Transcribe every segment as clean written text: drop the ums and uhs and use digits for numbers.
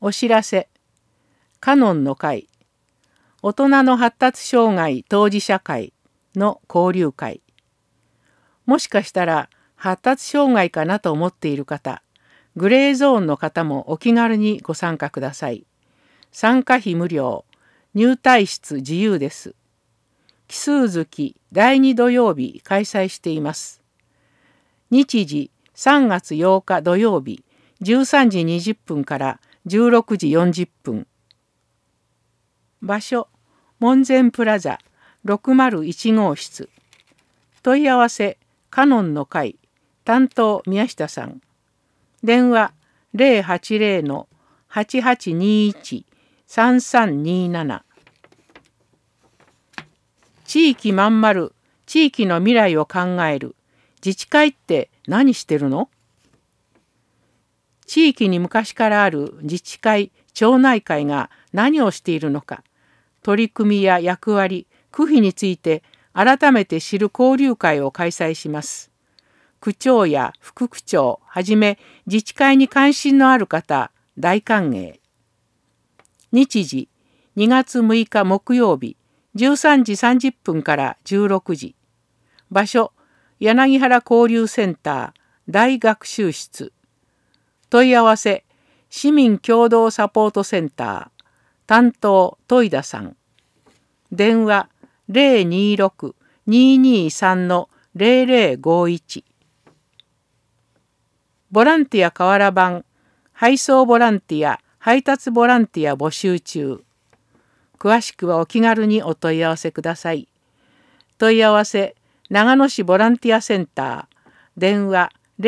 お知らせ。カノンの会、大人の発達障害当事者会の交流会。もしかしたら発達障害かなと思っている方、グレーゾーンの方もお気軽にご参加ください。参加費無料、入退室自由です。奇数月第2土曜日開催しています。日時3月8日土曜日13時20分から16時40分。場所、門前プラザ601号室。問い合わせ、カノンの会、担当宮下さん。電話080-8821-3327。地域まんまる、地域の未来を考える。自治会って何してるの？地域に昔からある自治会、町内会が何をしているのか、取り組みや役割、区費について改めて知る交流会を開催します。区長や副区長はじめ自治会に関心のある方、大歓迎。日時2月6日木曜日13時30分から16時。場所、柳原交流センター大学習室。問い合わせ、市民共同サポートセンター担当戸井田さん。電話026-223-0051。ボランティア瓦版、配送ボランティア、配達ボランティア募集中。詳しくはお気軽にお問い合わせください。問い合わせ、長野市ボランティアセンター。電話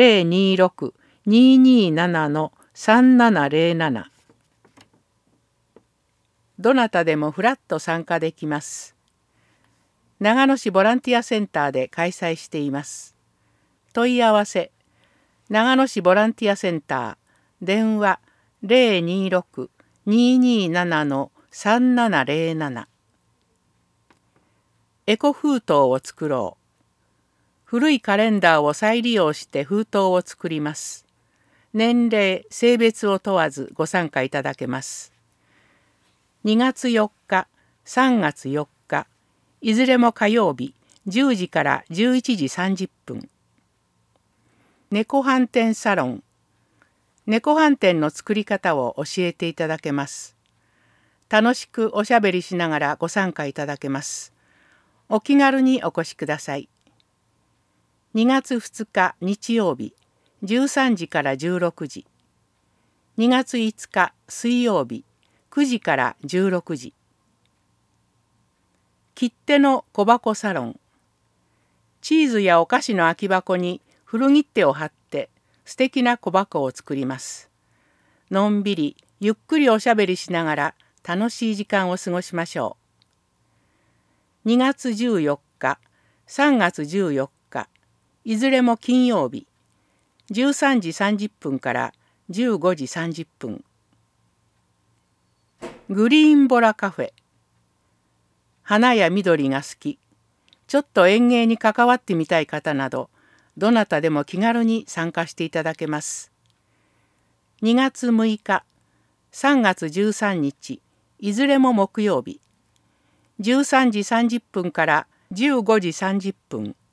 026-227-3707。どなたでもフラッと参加できます。長野市ボランティアセンターで開催しています。問い合わせ、長野市ボランティアセンター。電話026-227-3707。エコ封筒を作ろう。古いカレンダーを再利用して封筒を作ります。年齢、性別を問わずご参加いただけます。2月4日、3月4日、いずれも火曜日、10時から11時30分。猫飯店サロン。猫飯店の作り方を教えていただけます。楽しくおしゃべりしながらご参加いただけます。お気軽にお越しください。2月2日日曜日、13時から16時。2月5日水曜日、9時から16時。切手の小箱サロン。チーズやお菓子の空き箱に古切手を貼って素敵な小箱を作ります。のんびりゆっくりおしゃべりしながら楽しい時間を過ごしましょう。2月14日、3月14日、いずれも金曜日、13時30分から15時30分。グリーンボラカフェ。花や緑が好き、ちょっと園芸に関わってみたい方など、どなたでも気軽に参加していただけます。2月6日、3月13日、いずれも木曜日、13時30分から15時30分。